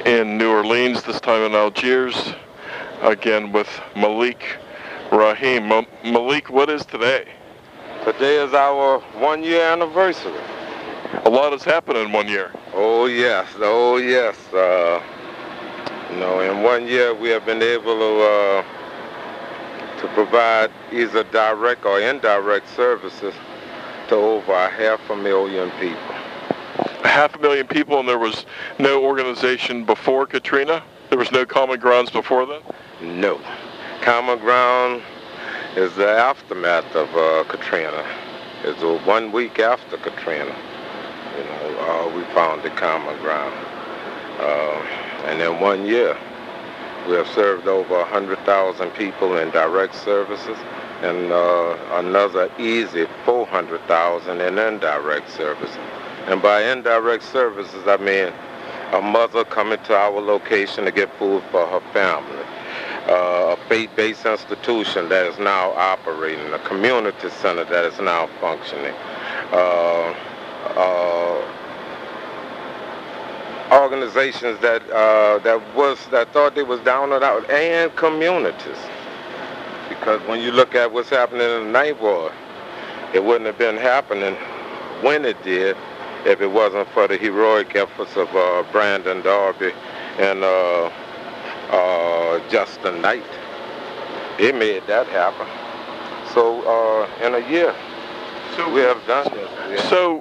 in New Orleans, this time in Algiers, again with Malik Rahim. Malik, what is today? Today is our 1-year anniversary. A lot has happened in 1 year. Oh yes, oh yes. In 1 year we have been able to provide either direct or indirect services to over 500,000 people. 500,000 people, and there was no organization before Katrina? There was no Common Grounds before then? No. Common Ground is the aftermath of Katrina. It's 1 week after Katrina. We founded Common Ground. And in 1 year, we have served over 100,000 people in direct services and another easy 400,000 in indirect services. And by indirect services, I mean a mother coming to our location to get food for her family, a faith-based institution that is now operating, a community center that is now functioning, organizations that thought they was down and out, and communities. Because when you look at what's happening in the Ninth Ward, it wouldn't have been happening when it did if it wasn't for the heroic efforts of Brandon Darby and Justin Knight. They made that happen. So in a year, we have done this.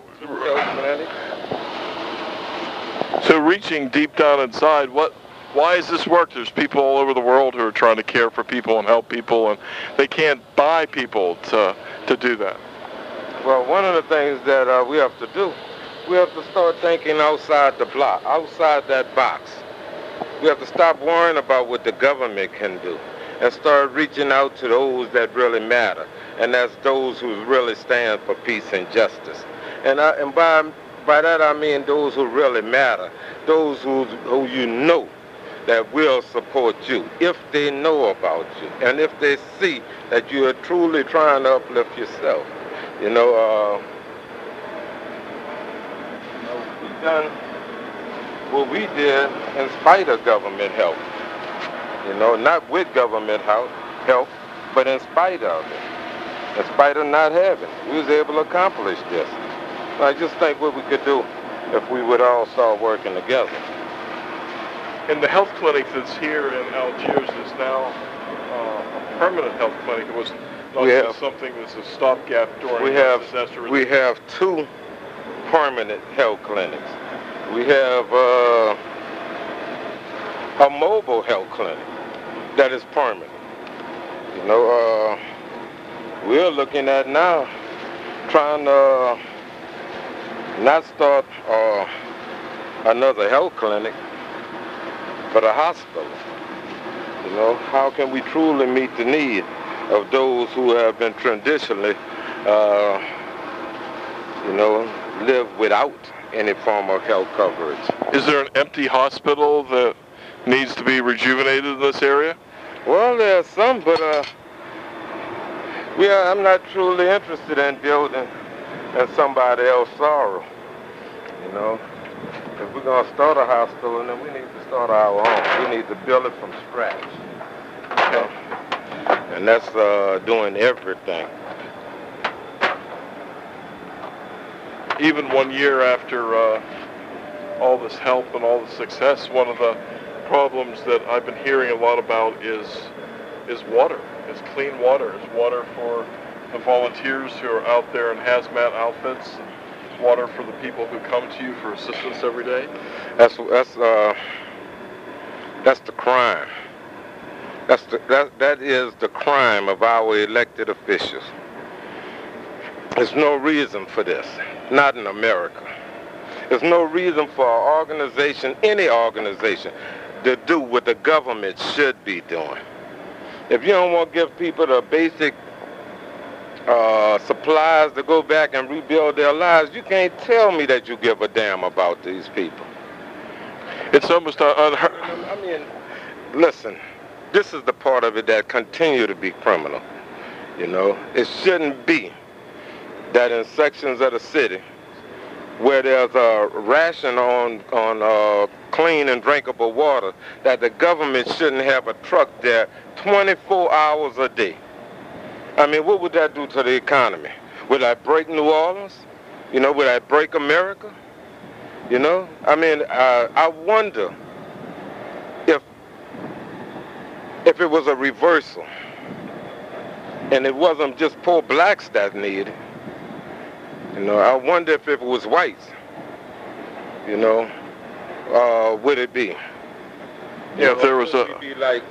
So reaching deep down inside, why is this work? There's people all over the world who are trying to care for people and help people, and they can't buy people to do that. Well, one of the things that we have to do, we have to start thinking outside the block, outside that box. We have to stop worrying about what the government can do and start reaching out to those that really matter, and that's those who really stand for peace and justice. And by that I mean those who really matter, those who you know that will support you if they know about you and if they see that you are truly trying to uplift yourself. We've done what we did in spite of government help. Not with government help, but in spite of it. In spite of not having it, we was able to accomplish this. I just think what we could do if we would all start working together. And the health clinic that's here in Algiers is now a permanent health clinic. It was not just something that's a stopgap during the disaster. We have 2 permanent health clinics. We have a mobile health clinic that is permanent. We're looking at now trying to not start another health clinic, but a hospital. How can we truly meet the need of those who have been traditionally, live without any form of health coverage? Is there an empty hospital that needs to be rejuvenated in this area? Well, there's some, but I'm not truly interested in building in somebody else's sorrow. If we're going to start a hospital, then we need to start our own. We need to build it from scratch. And that's doing everything. Even 1 year after all this help and all the success, one of the problems that I've been hearing a lot about is water. It's clean water. It's water for the volunteers who are out there in hazmat outfits. Water for the people who come to you for assistance every day. That's the crime. That is the crime of our elected officials. There's no reason for this, not in America. There's no reason for an organization, any organization, to do what the government should be doing. If you don't want to give people the basic supplies to go back and rebuild their lives, you can't tell me that you give a damn about these people. It's almost unheard. I mean, listen, this is the part of it that continue to be criminal. It shouldn't be that in sections of the city where there's a ration on clean and drinkable water, that the government shouldn't have a truck there 24 hours a day. I mean, what would that do to the economy? Would that break New Orleans? You know, would that break America? You know, I mean, I wonder if it was a reversal, and it wasn't just poor blacks that needed it. You know, I wonder if it was whites. You know, would it be? Yeah, if there was a... Would it be like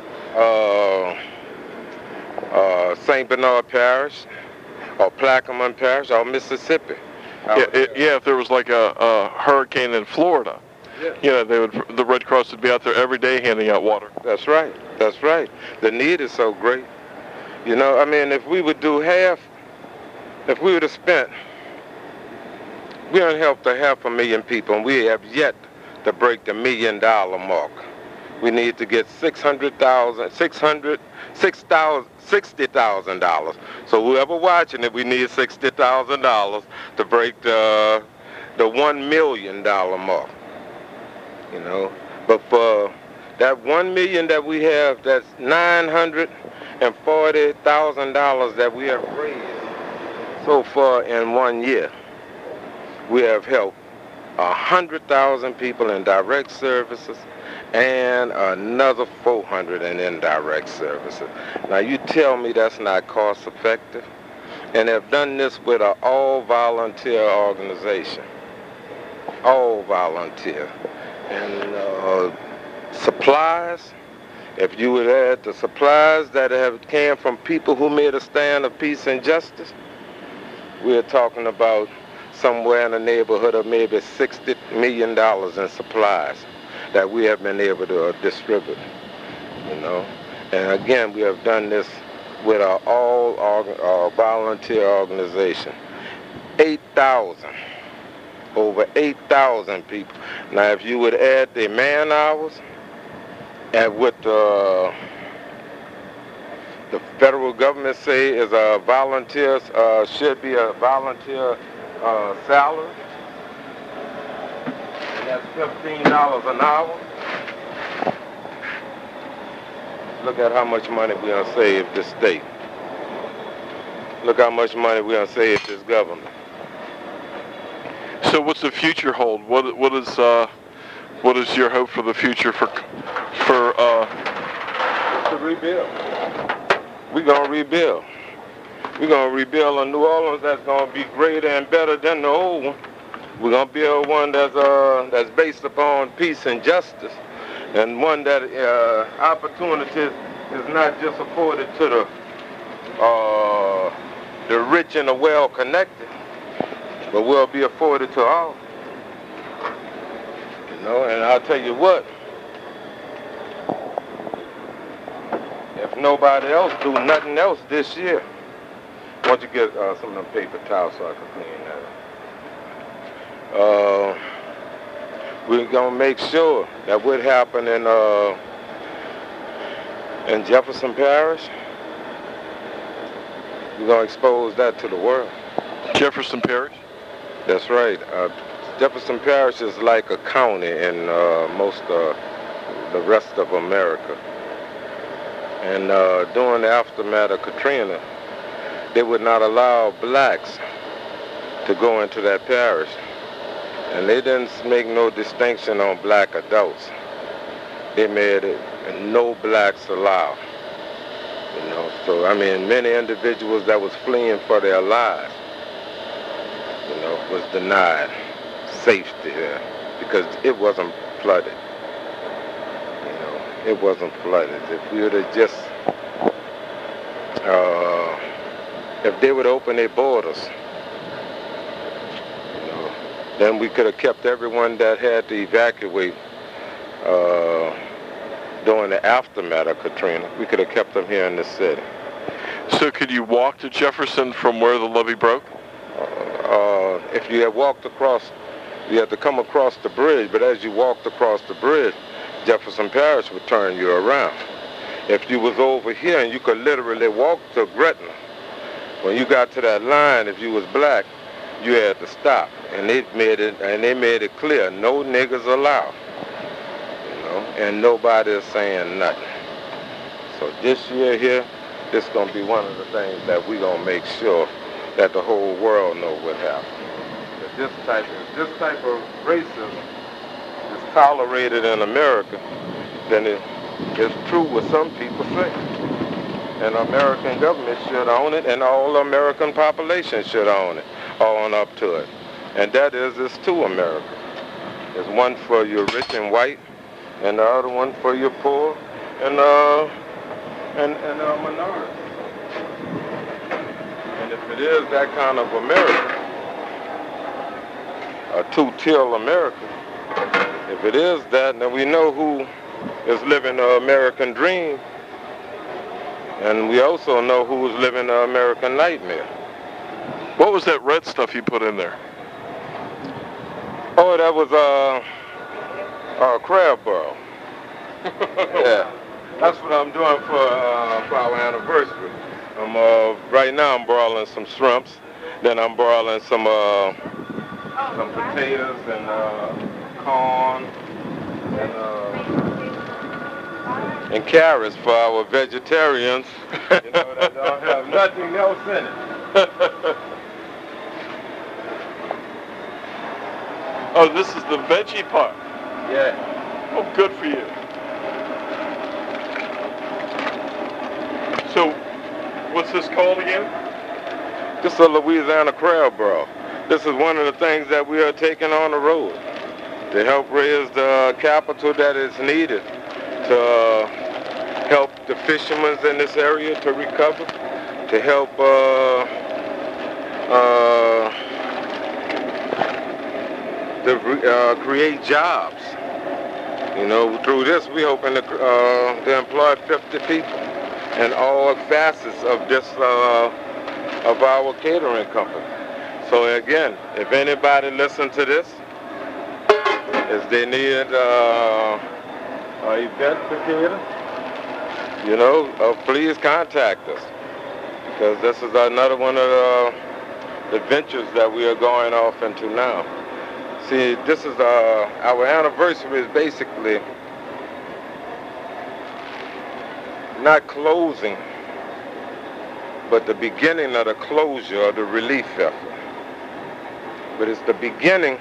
St. Bernard Parish, or Plaquemine Parish, or Mississippi? Yeah, if there was like a hurricane in Florida, yeah, the Red Cross would be out there every day handing out water. That's right. That's right. The need is so great. You know, I mean, if we would do half, if we would have spent, we done helped 500,000 people, and we have yet to break the $1 million mark. We need to get $60,000. So whoever watching it, we need $60,000 to break the $1 million mark. You know, but for that $1 million that we have, that's $940,000 that we have raised so far in 1 year. We have helped 100,000 people in direct services and another 400 in indirect services. Now you tell me that's not cost effective? And have done this with an all-volunteer organization. All volunteer. And supplies, if you would add the supplies that have came from people who made a stand of peace and justice, we're talking about somewhere in the neighborhood of maybe $60 million in supplies that we have been able to distribute, you know. And again, we have done this with our all-volunteer organization. 8,000. Over 8,000 people. Now, if you would add the man hours and what the federal government say is a volunteer, should be a volunteer salary, and that's $15 an hour. Look at how much money we're going to save this state. Look how much money we're going to save this government. So what's the future hold? What is your hope for the future for to rebuild? We're gonna rebuild. We're gonna rebuild a New Orleans that's gonna be greater and better than the old one. We're gonna build one that's based upon peace and justice, and one that opportunities is not just afforded to the rich and the well-connected, but will be afforded to all. You know, and I'll tell you what, if nobody else do nothing else this year, why don't you get some of them paper towels so I can clean that up. We're gonna make sure that what happened in Jefferson Parish, we're gonna expose that to the world. Jefferson Parish? That's right. Jefferson Parish is like a county in most of the rest of America. And during the aftermath of Katrina, they would not allow blacks to go into that parish. And they didn't make no distinction on black adults. They made it no blacks allowed. You know, so I mean, many individuals that was fleeing for their lives, you know, was denied safety here because it wasn't flooded. You know, it wasn't flooded. If we would have just, if they would open their borders, you know, then we could have kept everyone that had to evacuate during the aftermath of Katrina. We could have kept them here in the city. So could you walk to Jefferson from where the levee broke? If you had walked across, you had to come across the bridge, but as you walked across the bridge, Jefferson Parish would turn you around. If you was over here and you could literally walk to Gretna, when you got to that line, if you was black, you had to stop. and they made it clear, no niggers allowed, and nobody is saying nothing. So this year here, this is going to be one of the things that we're going to make sure that the whole world know what happened. That this type of racism is tolerated in America, then it's true what some people say. And the American government should own it, and all the American population should own it, own up to it. And that is, it's two Americas. There's one for your rich and white, and the other one for your poor and minority. And if it is that kind of America, a two-tier America, if it is that, then we know who is living the American dream, and we also know who is living the American nightmare. What was that red stuff you put in there? Oh, that was crab burrow. Yeah, that's what I'm doing for our anniversary. Right now I'm broiling some shrimps, then I'm broiling some potatoes and corn and carrots for our vegetarians, that don't have nothing else in it. Oh, this is the veggie part. Yeah. Oh, good for you. So, what's this called again? This is a Louisiana crab burrow. This is one of the things that we are taking on the road to help raise the capital that is needed to help the fishermen in this area to recover, to help create jobs. Through this we're hoping to employ 50 people in all facets of this of our catering company. So again, if anybody listen to this, if they need an event to cater, please contact us, because this is another one of the ventures that we are going off into now. See, this is our anniversary is basically not closing, but the beginning of the closure of the relief effort. But it's the beginning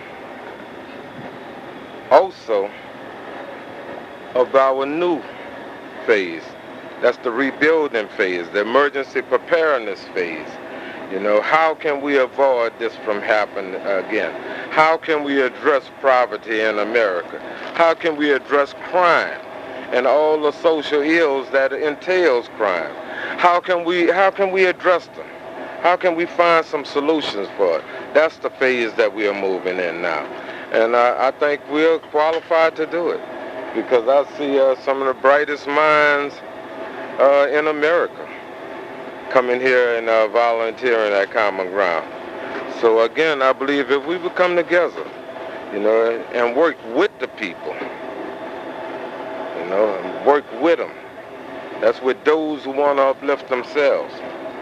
also of our new phase. That's the rebuilding phase, the emergency preparedness phase. How can we avoid this from happening again? How can we address poverty in America? How can we address crime and all the social ills that entails crime? How can we address them? How can we find some solutions for it? That's the phase that we are moving in now. And I think we're qualified to do it, because I see some of the brightest minds in America coming here and volunteering at Common Ground. So again, I believe if we would come together, and work with the people, and work with them. That's with those who want to uplift themselves.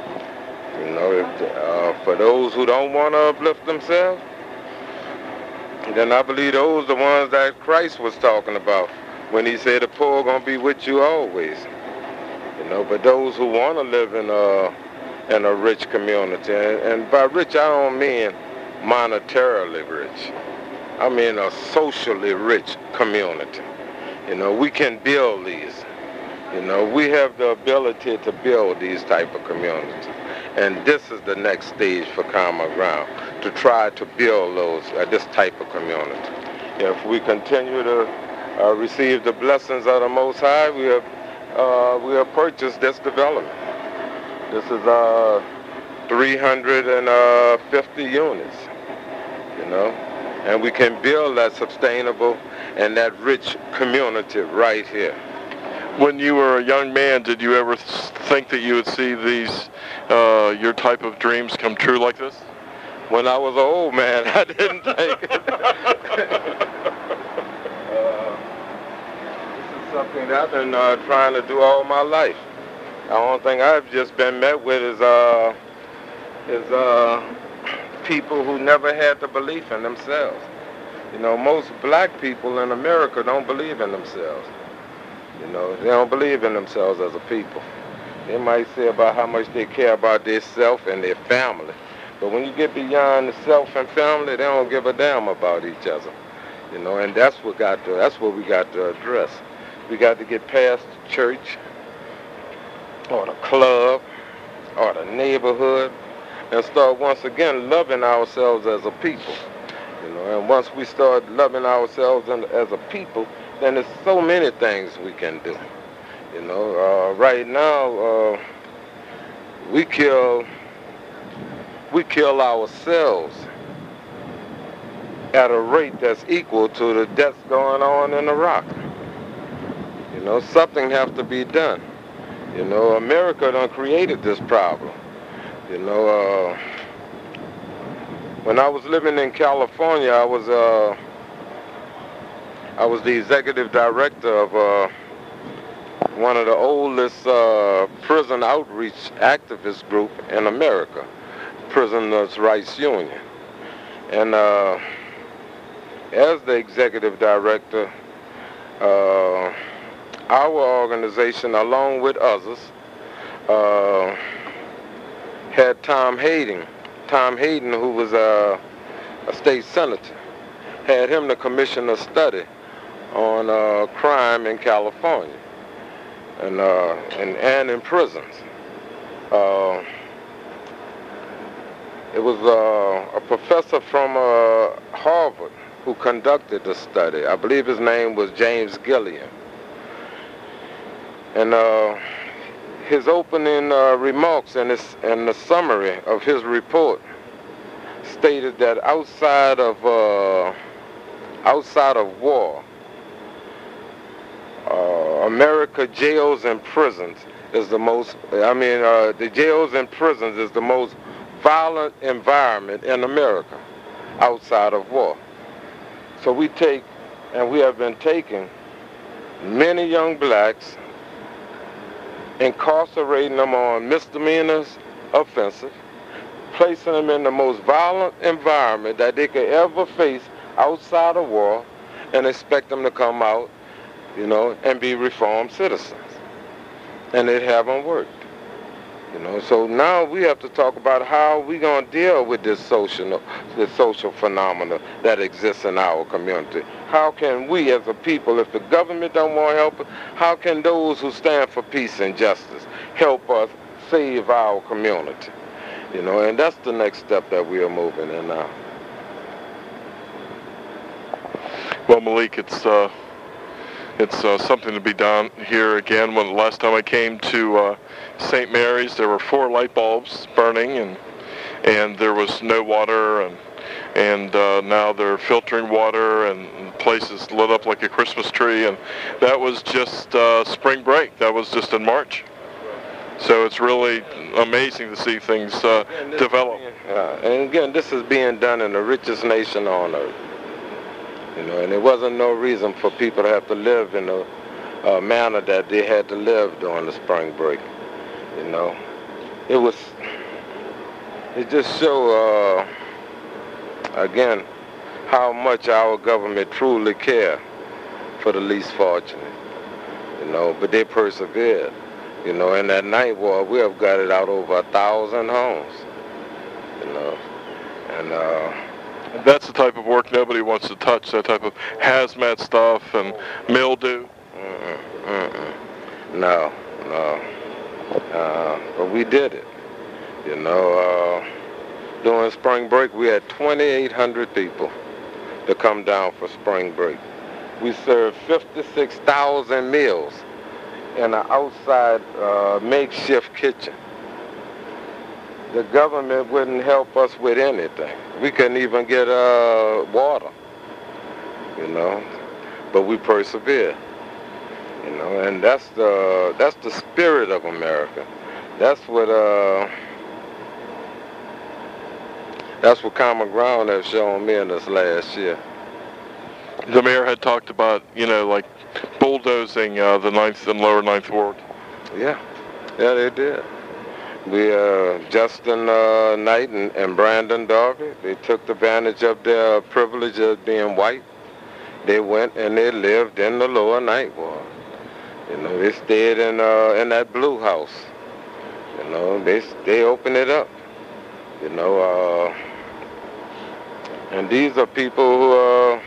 For those who don't want to uplift themselves, then I believe those are the ones that Christ was talking about when he said the poor are going to be with you always. But those who want to live in a rich community, and by rich I don't mean monetarily rich. I mean a socially rich community. We can build these. We have the ability to build these type of communities. And this is the next stage for Common Ground, to try to build this type of community. If we continue to receive the blessings of the Most High, we have purchased this development. This is 350 units, and we can build that sustainable and that rich community right here. When you were a young man, did you ever think that you would see these, your type of dreams come true like this? When I was an old man, I didn't think it. This is something that I've been trying to do all my life. The only thing I've just been met with is people who never had the belief in themselves. You know, most black people in America don't believe in themselves. You know, they don't believe in themselves as a people. They might say about how much they care about their self and their family. But when you get beyond the self and family, they don't give a damn about each other. You know, and that's what we got to address. We got to get past the church or the club or the neighborhood and start once again loving ourselves as a people. You know, and once we start loving ourselves as a people, then there's so many things we can do. You know, right now we kill ourselves at a rate that's equal to the deaths going on in Iraq. You know, something has to be done. You know, America done created this problem. You know, when I was living in California, I was the executive director of one of the oldest prison outreach activist group in America, Prisoners' Rights Union. And as the executive director, our organization, along with others, had Tom Hayden, who was a state senator, had him to commission a study on crime in California and in prisons. It was a professor from Harvard who conducted the study. I believe his name was James Gilliam. And his opening remarks and the summary of his report stated that outside of war, America jails and prisons is the most. The jails and prisons is the most violent environment in America outside of war. So we have been taking many young blacks, incarcerating them on misdemeanors, offenses, placing them in the most violent environment that they could ever face outside of war, and expect them to come out, you know, and be reformed citizens. And it haven't worked. You know, so now we have to talk about how we're going to deal with this social phenomena that exists in our community. How can we as a people, if the government don't want to help us, how can those who stand for peace and justice help us save our community? You know, and that's the next step that we are moving in now. Well, Malik, it's something to be done here again. When the last time I came to St. Mary's, there were 4 light bulbs burning, and there was no water, and now they're filtering water, and places lit up like a Christmas tree, and that was just spring break. That was just in March. So it's really amazing to see things develop. And again, this is being done in the richest nation on earth. You know, and there wasn't no reason for people to have to live in the manner that they had to live during the spring break. You know, it just showed again how much our government truly cared for the least fortunate. You know, but they persevered. You know, in that night war, we have got it out over 1,000 homes. You know, and that's the type of work nobody wants to touch, that type of hazmat stuff and mildew. No. But we did it. You know, during spring break, we had 2,800 people to come down for spring break. We served 56,000 meals in an outside makeshift kitchen. The government wouldn't help us with anything. We couldn't even get water, you know, but we persevered, you know, and that's the spirit of America. That's what Common Ground has shown me in this last year. The mayor had talked about, you know, like bulldozing the 9th and lower 9th Ward. Yeah, they did. Justin Knight and Brandon Darby, they took advantage of their privilege of being white. They went and they lived in the lower ninth ward. You know, they stayed in that blue house. You know, they opened it up. You know, and these are people who,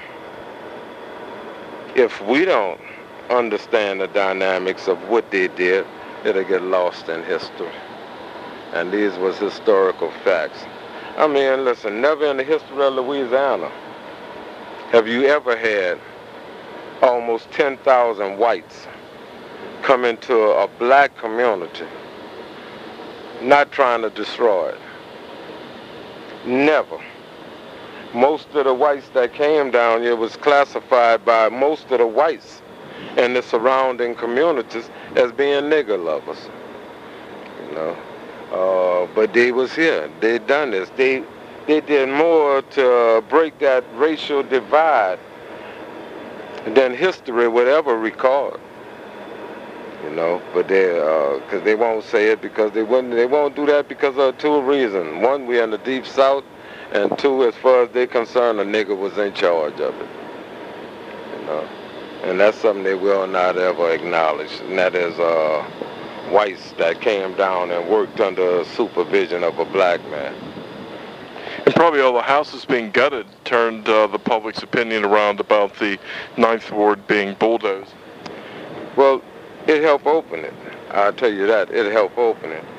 if we don't understand the dynamics of what they did, it'll get lost in history. And these was historical facts. I mean, listen, never in the history of Louisiana have you ever had almost 10,000 whites come into a black community, not trying to destroy it. Never. Most of the whites that came down here was classified by most of the whites in the surrounding communities as being nigger lovers. You know. But they was here. They done this. They did more to break that racial divide than history would ever record. You know, but because they won't say it because they won't do that because of two reasons. One, we're in the deep south, and two, as far as they're concerned, a nigger was in charge of it. You know, and that's something they will not ever acknowledge, and that is whites that came down and worked under supervision of a black man. And probably all the houses being gutted turned the public's opinion around about the Ninth Ward being bulldozed. Well, it helped open it. I'll tell you that. It helped open it.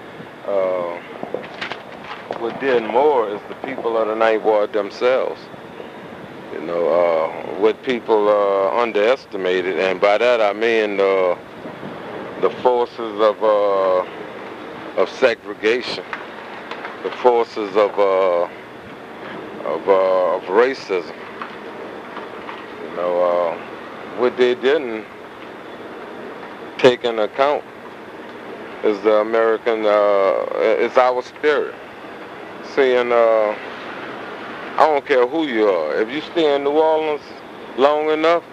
What did more is the people of the Ninth Ward themselves. You know, what people underestimated, and by that I mean the forces of segregation, the forces of racism. You know, what they didn't take into account is the American, it's our spirit. Saying, I don't care who you are. If you stay in New Orleans long enough,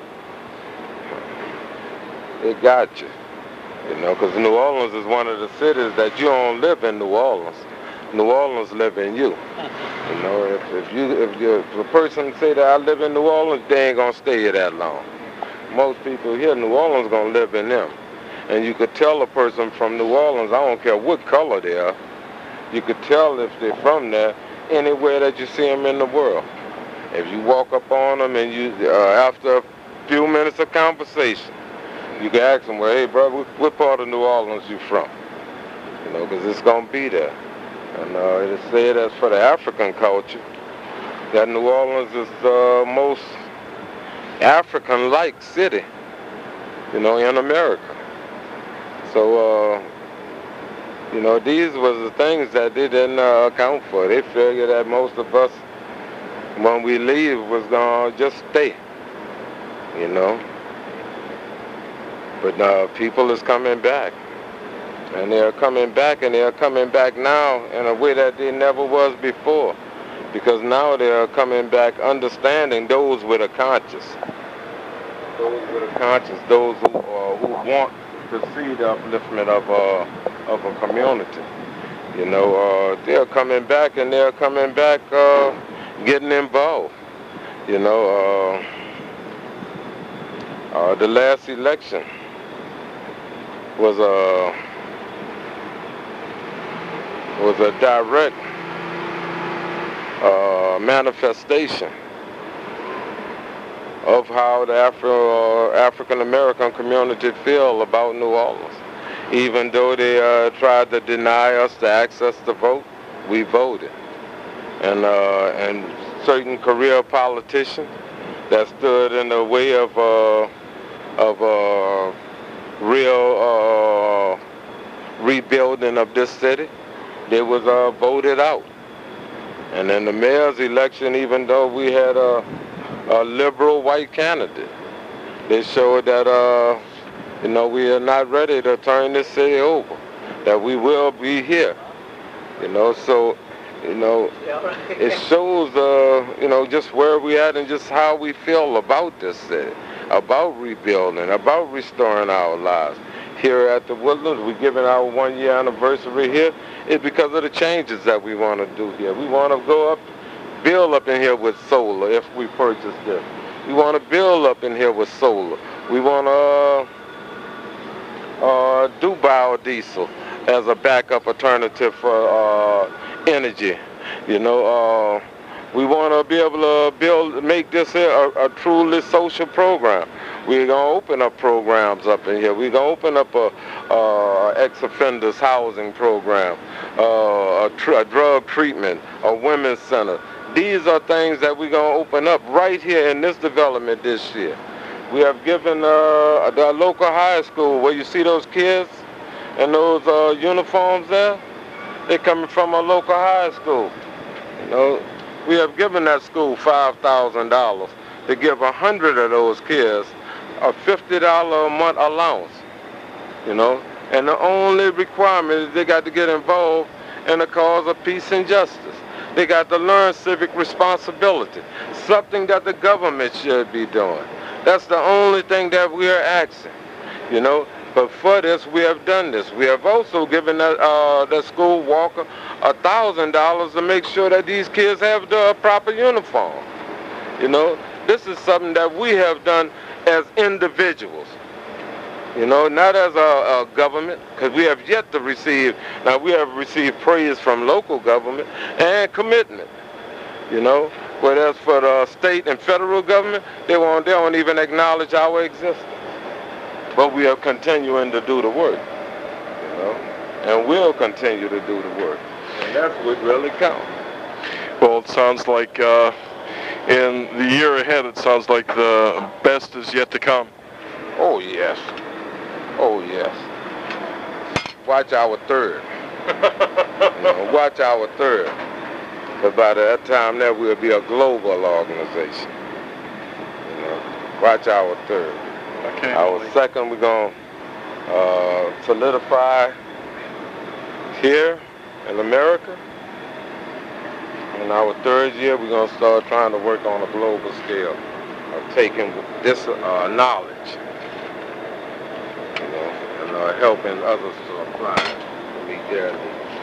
it got you. You know, because New Orleans is one of the cities that you don't live in New Orleans. New Orleans live in you. You know, if a person say that I live in New Orleans, they ain't gonna stay here that long. Most people here in New Orleans gonna live in them. And you could tell a person from New Orleans, I don't care what color they are, you could tell if they're from there anywhere that you see them in the world. If you walk up on them and you, after a few minutes of conversation, you can ask them, well, hey, brother, what part of New Orleans you from? You know, because it's going to be there. And it is said as for the African culture, that New Orleans is the most African-like city, you know, in America. So, you know, these was the things that they didn't account for. They figured that most of us, when we leave, was going to just stay, you know. But people is coming back. And they're coming back, and they're coming back now in a way that they never was before. Because now they're coming back understanding those with a conscience. Those with a conscience, those who want to see the upliftment of a community. You know, they're coming back, and they're coming back getting involved. You know, the last election was a direct manifestation of how the African American community feel about New Orleans. Even though they tried to deny us the access to vote, we voted. And certain career politicians that stood in the way of real rebuilding of this city, they was voted out. And in the mayor's election, even though we had a liberal white candidate, they showed that you know, we are not ready to turn this city over, that we will be here. You know, so, you know, it shows you know, just where we at and just how we feel about this city, about rebuilding, about restoring our lives. here at the Woodlands. We're giving our 1-year anniversary here. It's because of the changes that we want to do here. We want to go up, build up in here with solar if we purchase this. We want to build up in here with solar. We want to do biodiesel as a backup alternative for energy. You know, we want to be able to make this here a truly social program. We're going to open up programs up in here. We're going to open up a ex-offenders housing program, a drug treatment, a women's center. These are things that we're going to open up right here in this development this year. We have given the local high school, where you see those kids and those uniforms there, they're coming from a local high school. You know, we have given that school $5,000 to give 100 of those kids a $50 a month allowance. You know, and the only requirement is they got to get involved in the cause of peace and justice. They got to learn civic responsibility, something that the government should be doing. That's the only thing that we are asking, you know. But for this, we have done this. We have also given the school walker $1,000 to make sure that these kids have the proper uniform. You know, this is something that we have done as individuals. You know, not as a government, because we have yet to receive. Now we have received praise from local government and commitment. You know, but as for the state and federal government, they won't even acknowledge our existence. But we are continuing to do the work, you know, and we'll continue to do the work. And that's what really counts. Well, it sounds like in the year ahead, it sounds like the best is yet to come. Oh, yes. Oh, yes. Watch our third. You know, watch our third. But by that time, there will be a global organization. You know, watch our third. Okay. Our second, we're going to solidify here in America. And our third year, we're going to start trying to work on a global scale of taking this knowledge, you know, and helping others to apply it to meet their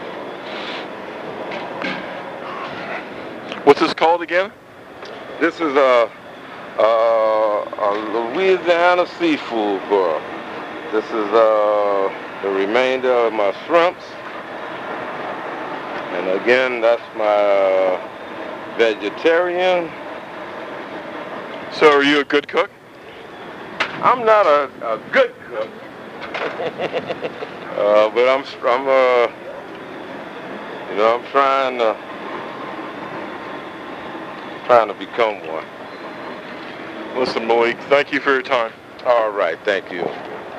needs. What's this called again? This is a Louisiana seafood broil. This is the remainder of my shrimps. And again, that's my vegetarian. So are you a good cook? I'm not a good cook, but I'm you know, I'm trying to become one. Listen, Malik, thank you for your time. All right, thank you.